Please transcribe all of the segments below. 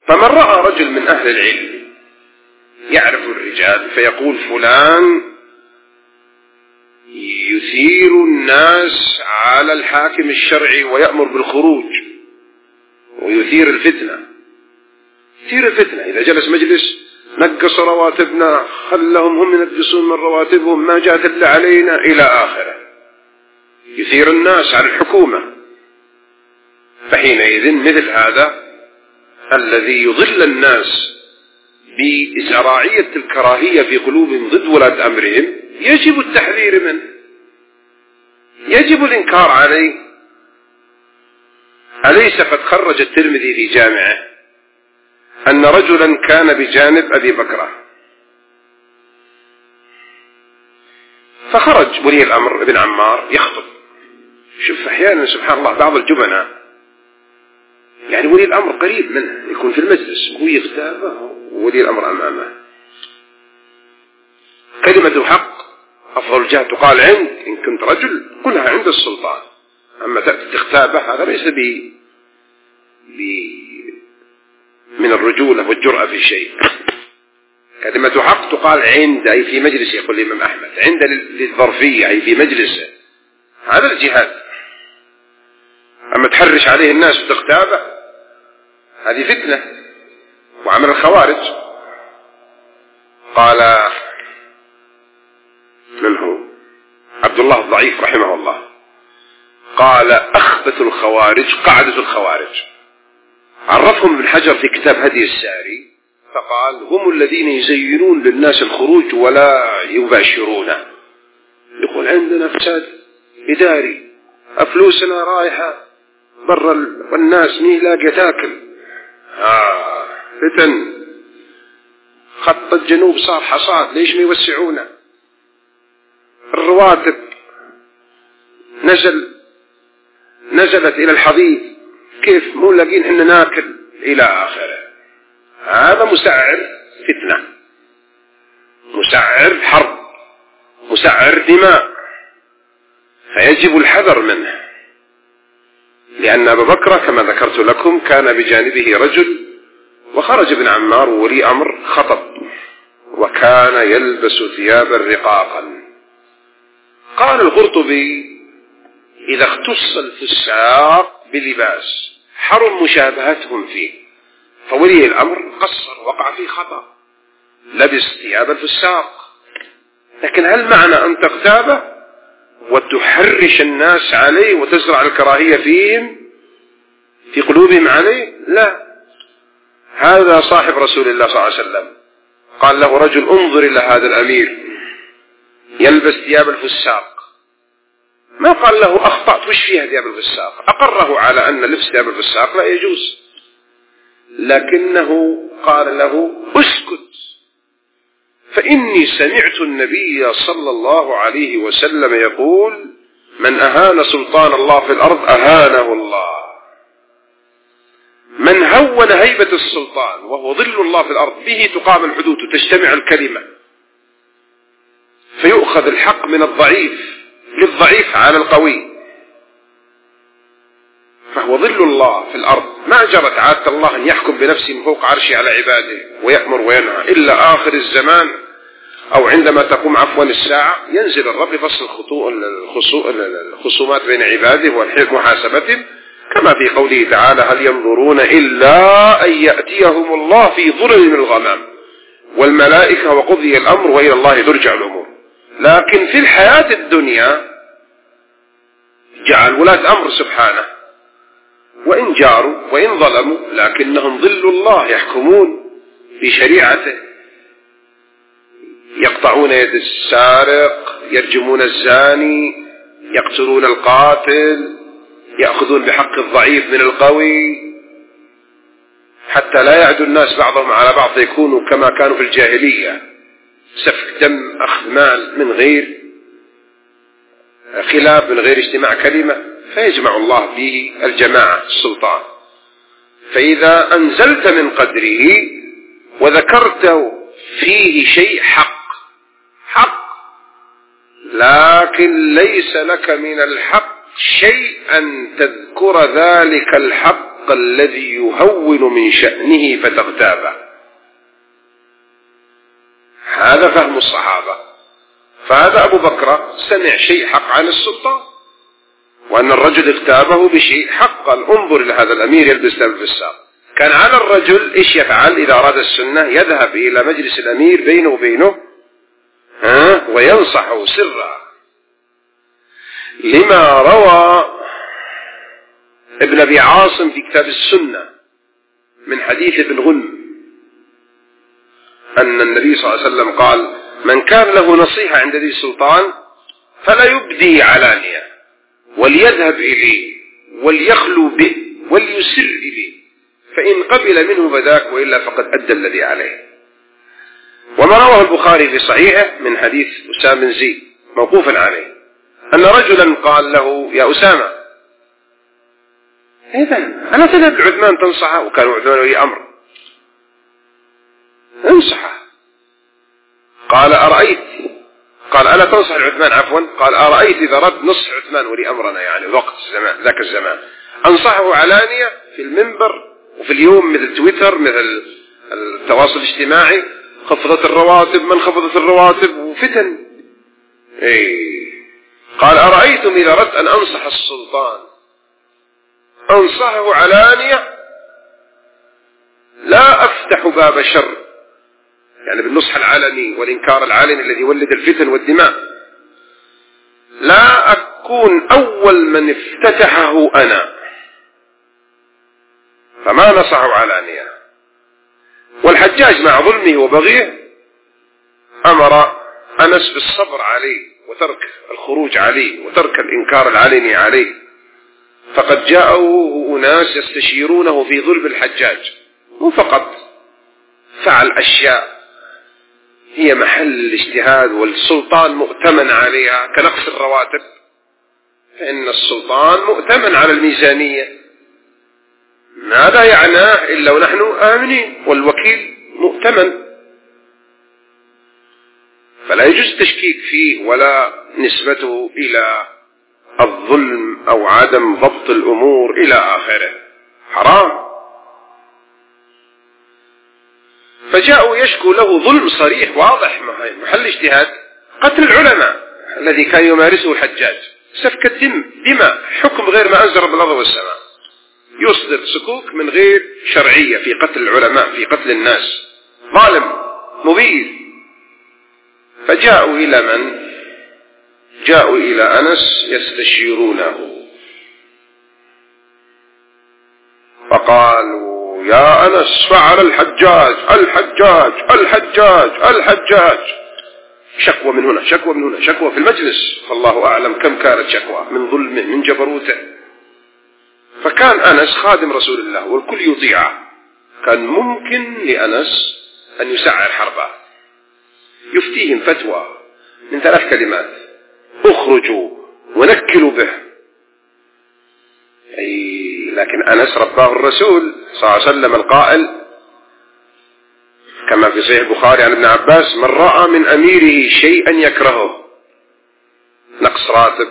فمن رأى رجل من أهل العلم يعرف الرجال فيقول فلان يثير الناس على الحاكم الشرعي ويأمر بالخروج ويثير الفتنة، يثير الفتنة. إذا جلس مجلس نقص رواتبنا، خلهم هم ينقصون من رواتبهم، ما جاءت إلا علينا، إلى آخره، يثير الناس على الحكومة. فحينئذ مثل هذا الذي يضل الناس بإزراعية الكراهية في قلوبهم ضد ولاة أمرهم يجب التحذير منه، يجب الإنكار عليه. أليس قد خرج الترمذي في جامعه أن رجلا كان بجانب أبي بكر، فخرج ولي الأمر ابن عمار يخطب. شوف أحيانا سبحان الله بعض الجبناء، يعني ولي الأمر قريب منه، يكون في المجلس وهو يغتابه وولي الأمر أمامه، كلمة حق أفضل الجهة تقال عند، إن كنت رجل قلها عند السلطان، أما تأتي تغتابه هذا ليس من الرجولة والجرأة في شيء. كلمة حق تقال عند، أي في مجلس، يقول الإمام أحمد، عند للظرفية أي في مجلسه، هذا الجهاد. أما تحرش عليه الناس وتغتابه هذه فتنة وعمل الخوارج. قال من هو؟ عبد الله الضعيف رحمه الله، قال أخبث الخوارج قعدة الخوارج. عرفهم ابن حجر في كتاب هدي الساري فقال هم الذين يزينون للناس الخروج ولا يباشرونه. يقول عندنا فساد إداري، فلوسنا رايحة برا والناس مين لاقي تاكل، فتن، خط الجنوب صار حصاد، ليش ما يوسعونه، الرواتب نزلت إلى الحضيض، كيف مو لاقين إحنا ناكل، إلى آخره. هذا مسعر فتنة، مسعر حرب، مسعر دماء، فيجب الحذر منه. لأن أبا بكر كما ذكرت لكم كان بجانبه رجل، وخرج ابن عمار وولي أمر خطب، وكان يلبس ثيابا رقاقا. قال القرطبي إذا اختص الفساق بلباس حرم مشابهتهم فيه، فولي الأمر قصر، وقع فيه خطأ، لبس ثياب الفساق. لكن هل معنى أن تغتابه وتحرش الناس عليه وتزرع الكراهية فيهم في قلوبهم عليه؟ لا. هذا صاحب رسول الله صلى الله عليه وسلم قال له رجل انظر إلى هذا الأمير يلبس ثياب الفساق، ما قال له أخطأت وش فيها ثياب الفساق، أقره على أن لبس ثياب الفساق لا يجوز، لكنه قال له اسكت، فإني سمعت النبي صلى الله عليه وسلم يقول من أهان سلطان الله في الأرض أهانه الله، من هون هيبة السلطان وهو ظل الله في الأرض به تقام الحدود وتجتمع الكلمة، فيؤخذ الحق من الضعيف للضعيف على القوي، فهو ظل الله في الأرض. ما جرت عادة الله أن يحكم بنفسه من فوق عرشه على عباده ويأمر وينهى إلا آخر الزمان، أو عندما تقوم عفوا الساعة ينزل الرب يفصل الخصومات بين عباده والحكم محاسبتهم، كما في قوله تعالى هل ينظرون إلا أن يأتيهم الله في ظلل من الغمام والملائكة وقضي الأمر وإلى الله ترجع الأمور. لكن في الحياة الدنيا جعل ولاة أمر سبحانه وإن جاروا وإن ظلموا لكنهم ظل الله، يحكمون بشريعته، يقطعون يد السارق، يرجمون الزاني، يقتلون القاتل، يأخذون بحق الضعيف من القوي، حتى لا يعدو الناس بعضهم على بعض يكونوا كما كانوا في الجاهلية، سفك دم، أخذ مال من غير خلاف، من غير اجتماع كلمة، فيجمع الله به الجماعة السلطان. فإذا أنزلت من قدره وذكرت فيه شيء حق لكن ليس لك من الحق شيء أن تذكر ذلك الحق الحق الذي يهون من شأنه فتغتابه. هذا فهم الصحابة. فهذا أبو بكر سمع شيء حق عن السلطان، وأن الرجل اغتابه بشيء حق. انظر إلى هذا الأمير يلبس ثوب الفساق. كان على الرجل إيش يفعل إذا أراد السنة؟ يذهب إلى مجلس الأمير بينه وبينه وينصحه سرا، لما روى ابن أبي عاصم في كتاب السنة من حديث ابن غنم أن النبي صلى الله عليه وسلم قال: من كان له نصيحة عند ذي السلطان فلا يبدي علانية، وليذهب إليه وليخلو به وليسر إليه، فإن قبل منه فذاك، وإلا فقد أدى الذي عليه. وما رواه البخاري في صحيحه من حديث أسامة بن زيد موقوفا عليه أن رجلا قال له: يا أسامة، إذن ألا تذهب لعثمان تنصحه؟ وكان عثمان ولي أمر. انصحه. قال: أرأيت، قال: ألا تنصح عثمان؟ عفوا، قال: أرأيت إذا رد نصح عثمان ولي أمرنا، يعني وقت الزمان ذاك الزمان، أنصحه علانية في المنبر وفي اليوم مثل تويتر، مثل التواصل الاجتماعي، خفضت الرواتب، من خفضت الرواتب، وفتن. قال: أرأيتم إذا ردت أن أنصح السلطان أنصحه علانية، لا أفتح باب شر، يعني بالنصح العلني والإنكار العلني الذي يولد الفتن والدماء، لا أكون أول من افتتحه أنا، فما نصحه علانية. والحجاج مع ظلمه وبغيه أمر أنس بالصبر عليه وترك الخروج عليه وترك الإنكار العلني عليه. فقد جاءوا أناس يستشيرونه في ظلم الحجاج، مو فقط فعل أشياء هي محل الاجتهاد والسلطان مؤتمن عليها كنقص الرواتب، فإن السلطان مؤتمن على الميزانية، ماذا يعناه إلا ونحن آمنين، والوكيل مؤتمن، فلا يجوز التشكيك فيه ولا نسبته إلى الظلم أو عدم ضبط الأمور إلى آخره، حرام. فجاءوا يشكو له ظلم صريح واضح محل اجتهاد، قتل العلماء الذي كان يمارسه الحجاج، سفك دماء، حكم غير ما أنزل رب الأرض والسماء، يصدر سكوك من غير شرعية في قتل العلماء، في قتل الناس، ظالم مبين. فجاءوا إلى من؟ جاءوا إلى أنس يستشيرونه، فقالوا: يا أنس، فعل الحجاج الحجاج الحجاج الحجاج. شكوى من هنا، شكوى من هنا، شكوى في المجلس، فالله أعلم كم كانت شكوى من ظلمه من جبروته. فكان أنس خادم رسول الله والكل يطيعه، كان ممكن لأنس أن يسعر حربه، يفتيهم فتوى من 3 كلمات: اخرجوا ونكلوا به. لكن أنس رباه الرسول صلى الله عليه وسلم القائل كما في صحيح البخاري عن ابن عباس: من رأى من أميره شيئا يكرهه، نقص راتب،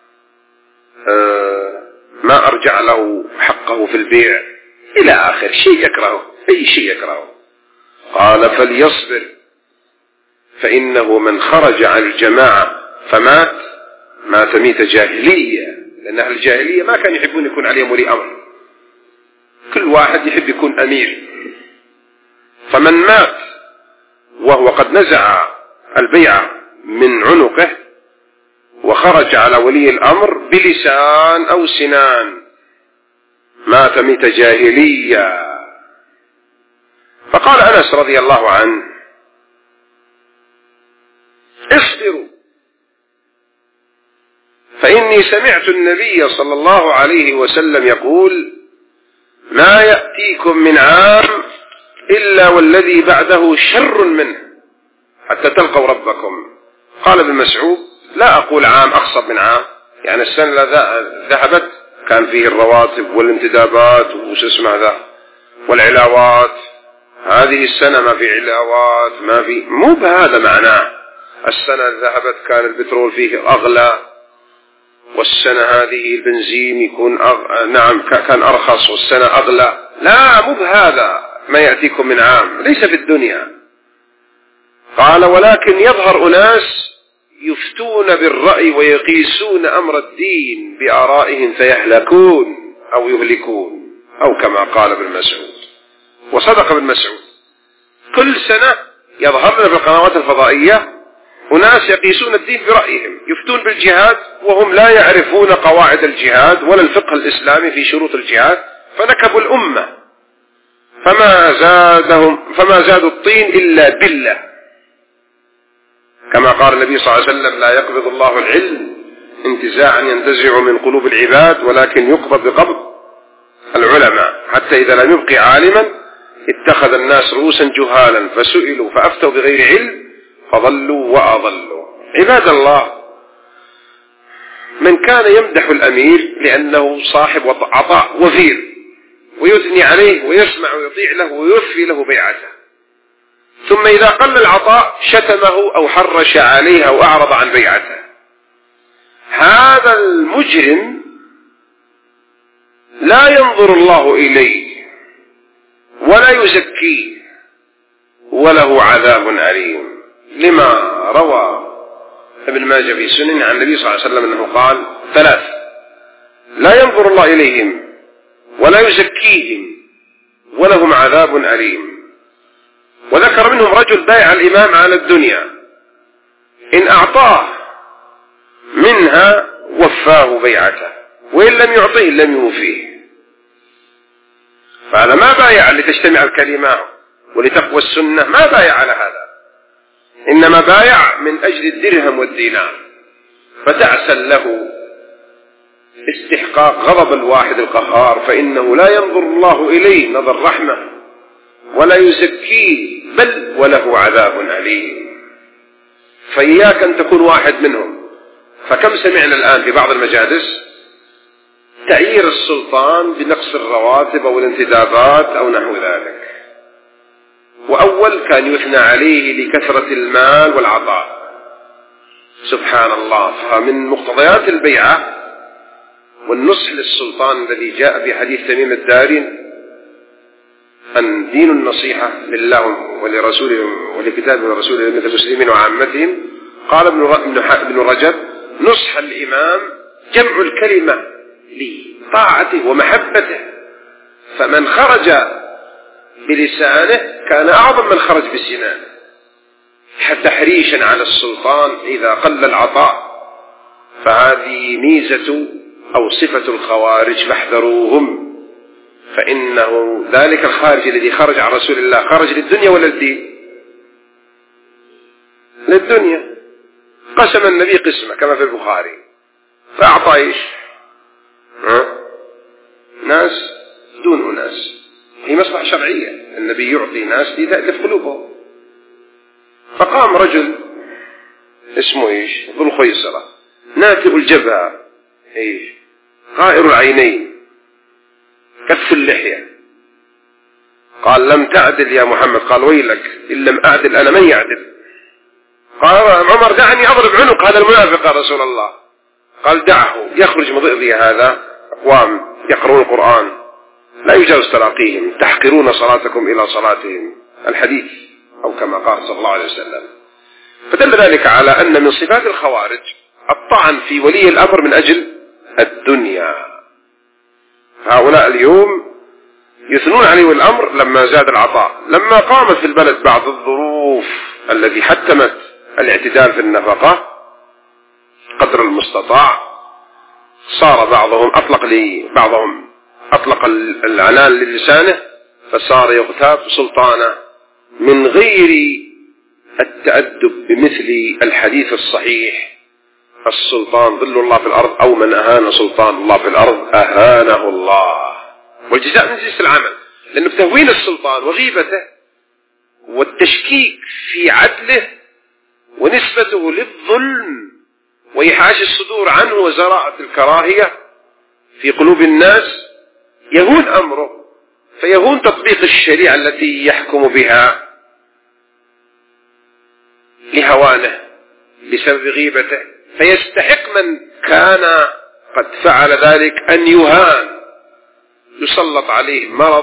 ما أرجع له حقه في البيع، إلى آخر شيء يكرهه، أي شيء يكرهه، قال: فليصبر، فإنه من خرج عن الجماعة فمات مات ميت جاهلية، لأن أهل الجاهلية ما كانوا يحبون يكون عليهم ولي أمر، كل واحد يحب يكون أمير. فمن مات وهو قد نزع البيعة من عنقه وخرج على ولي الأمر بلسان أو سنان مات ميت جاهلية. فقال أنس رضي الله عنه: اصبروا، فإني سمعت النبي صلى الله عليه وسلم يقول: ما يأتيكم من عام إلا والذي بعده شر منه حتى تلقوا ربكم. قال ابن مسعود: لا أقول عام أخصب من عام، يعني السنة ذهبت كان فيه الرواتب والانتدابات وسمع ذا والعلاوات، هذه السنة ما في علاوات، ما في، مو بهذا معناه. السنة ذهبت كان البترول فيه أغلى والسنة هذه البنزين يكون نعم كان أرخص والسنة أغلى. لا، مو بهذا ما يأتيكم من عام، ليس في الدنيا. قال ولكن يظهر أناس يفتون بالرأي ويقيسون أمر الدين بآرائهم فيهلكون أو يهلكون، أو كما قال ابن مسعود. وصدق ابن مسعود. كل سنة يظهر لنا في القنوات الفضائية أناس يقيسون الدين برأيهم، يفتون بالجهاد وهم لا يعرفون قواعد الجهاد ولا الفقه الإسلامي في شروط الجهاد، فنكبوا الأمة فما زادوا الطين إلا بلة، كما قال النبي صلى الله عليه وسلم لا يقبض الله العلم انتزاعا ينتزع من قلوب العباد ولكن يقبض بقبض العلماء، حتى إذا لم يبقي عالما اتخذ الناس رؤوسا جهالا فسئلوا فأفتوا بغير علم فضلوا وأضلوا. عباد الله، من كان يمدح الأمير لأنه صاحب عطاء وفير ويثني عليه ويسمع ويطيع له ويوفي له بيعته، ثم إذا قل العطاء شتمه أو حرش عليه أو أعرض عن بيعته، هذا المجرم لا ينظر الله إليه ولا يزكيه وله عذاب أليم. لما روى ابن ماجه في سنن عن النبي صلى الله عليه وسلم أنه قال 3 لا ينظر الله إليهم ولا يزكيهم ولهم عذاب أليم. وذكر منهم رجل بايع الإمام على الدنيا، إن أعطاه منها وفاه بيعته وإن لم يعطيه لم يوفيه. فهذا ما بايع لتجتمع الكلمة ولتقوى السنة، ما بايع على هذا، إنما بايع من أجل الدرهم والدينار، فتعسل له استحقاق غضب الواحد القهار، فإنه لا ينظر الله إليه نظر رحمة ولا يزكيه بل وله عذاب أليم. فإياك أن تكون واحد منهم. فكم سمعنا الآن في بعض المجالس تعيير السلطان بنقص الرواتب أو الانتدابات أو نحو ذلك، وأول كان يثنى عليه لكثرة المال والعطاء. سبحان الله. فمن مقتضيات البيعة والنصح للسلطان الذي جاء في حديث تميم الداري أن دين النصيحة لله ولرسوله ولكتابه ورسوله مثل المسلمين وعامتهم. قال ابن رجب نصح الإمام جمع الكلمة لطاعته ومحبته، فمن خرج بلسانه كان أعظم من خرج بسنانه، تحريشا على السلطان إذا قل العطاء. فهذه ميزة أو صفة الخوارج فاحذروهم، فإنه ذلك الخارج الذي خرج عن رسول الله خرج للدنيا ولا للدين؟ للدنيا. قسم النبي قسمة كما في البخاري، فأعطى إيش؟ ناس دون ناس، هي مصلحة شرعية، النبي يعطي ناس لتألف قلوبهم. فقام رجل اسمه إيش؟ ذو الخيصرة، ناتئ الجبهة، إيش؟ غائر العينين، كف اللحية، قال لم تعدل يا محمد. قال ويلك إن لم أعدل أنا من يعدل؟ قال عمر دعني أضرب عنق هذا المنافق يا رسول الله. قال دعه يخرج مضئضي هذا أقوام يقرؤون القرآن لا يجاوز تراقيهم، تحقرون صلاتكم إلى صلاتهم، الحديث أو كما قال صلى الله عليه وسلم. فدل ذلك على أن من صفات الخوارج الطعن في ولي الأمر من أجل الدنيا. هؤلاء اليوم يثنون عليه الأمر لما زاد العطاء، لما قامت في البلد بعض الظروف التي حتمت الاعتدال في النفقة قدر المستطاع، صار بعضهم أطلق العنان للسانه، فصار يغتاب سلطانه من غير التأدب بمثل الحديث الصحيح: السلطان ظل الله في الأرض، أو من أهان سلطان الله في الأرض أهانه الله. والجزاء من جنس العمل، لأنه بتهوين السلطان وغيبته والتشكيك في عدله ونسبته للظلم وإيحاش الصدور عنه وزراعة الكراهية في قلوب الناس يهون أمره، فيهون تطبيق الشريعة التي يحكم بها لهوانه بسبب غيبته فيستحق من كان قد فعل ذلك أن يهان، يسلط عليه مرض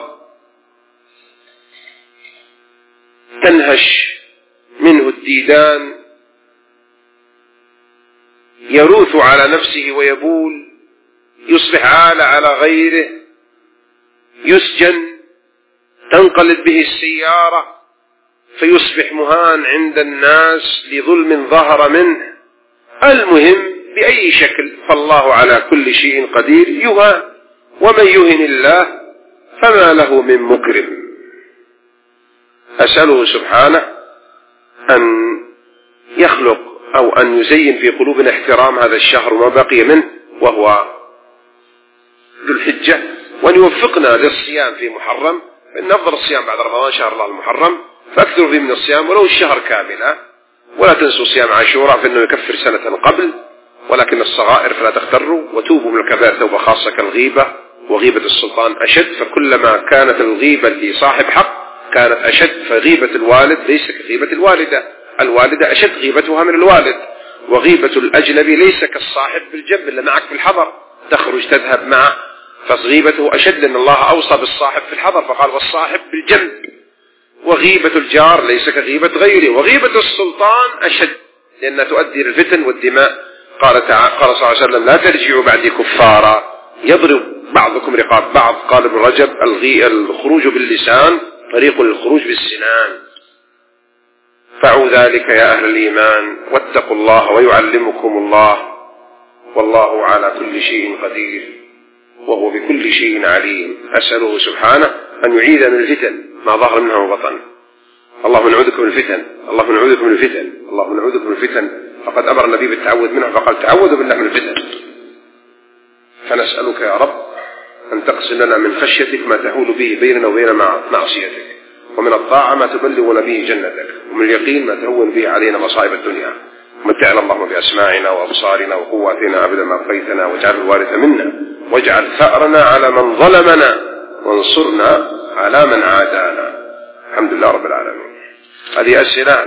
تنهش منه الديدان، يروث على نفسه ويبول، يصبح عالة على غيره، يسجن، تنقلب به السيارة فيصبح مهان عند الناس لظلم ظهر منه. المهم بأي شكل فالله على كل شيء قدير، يهان، ومن يهن الله فما له من مكرم. أسأله سبحانه أن يخلق أو أن يزين في قلوبنا احترام هذا الشهر وما بقي منه وهو ذو الحجة، وأن يوفقنا للصيام في محرم، فإن أفضل الصيام بعد رمضان شهر الله المحرم، فأكثروا فيه من الصيام ولو الشهر كاملا، ولا تنسوا صيام عاشوراء فإنه يكفر سنة قبل، ولكن الصغائر فلا تغتروا، وتوبوا من الكبائر توبة خاصة كالغيبة، وغيبة السلطان أشد، فكلما كانت الغيبة لصاحب حق كانت أشد، فغيبة الوالد ليس كغيبة الوالدة أشد غيبتها من الوالد، وغيبة الأجنبي ليس كالصاحب بالجنب اللي معك في الحضر تخرج تذهب معه، فغيبته أشد، لأن الله أوصى بالصاحب في الحضر فقال والصاحب بالجنب. وغيبة الجار ليس كغيبة غيره، وغيبة السلطان أشد لأنها تؤدي للفتن والدماء. قال صلى الله عليه وسلم لا ترجعوا بعدي كفارا يضرب بعضكم رقاب بعض. قال ابن رجب الخروج باللسان طريق للخروج بالسنان. فعوا ذلك يا أهل الإيمان واتقوا الله ويعلمكم الله، والله على كل شيء قدير وهو بكل شيء عليم. أسأله سبحانه أن يعيذ من الفتن ما ظهر منها وبطن. اللهم نعوذك من الفتن، اللهم نعوذك من الفتن، اللهم نعوذك من الفتن. فقد أمر النبي بالتعوذ منها فقال تعوذوا بالله من الفتن. فنسألك يا رب أن تقسم لنا من خشيتك ما تحول به بيننا وبين معصيتك، ومن الطاعة ما تبلغنا به جنتك، ومن اليقين ما تهون به علينا مصائب الدنيا. متعنا اللهم بأسماعنا وأبصارنا وقواتنا أبدا ما أبقيتنا، واجعل الوارث منا، واجعل ثأرنا على من ظلمنا، وانصرنا على من عادانا. الحمد لله رب العالمين. هذه أسئلة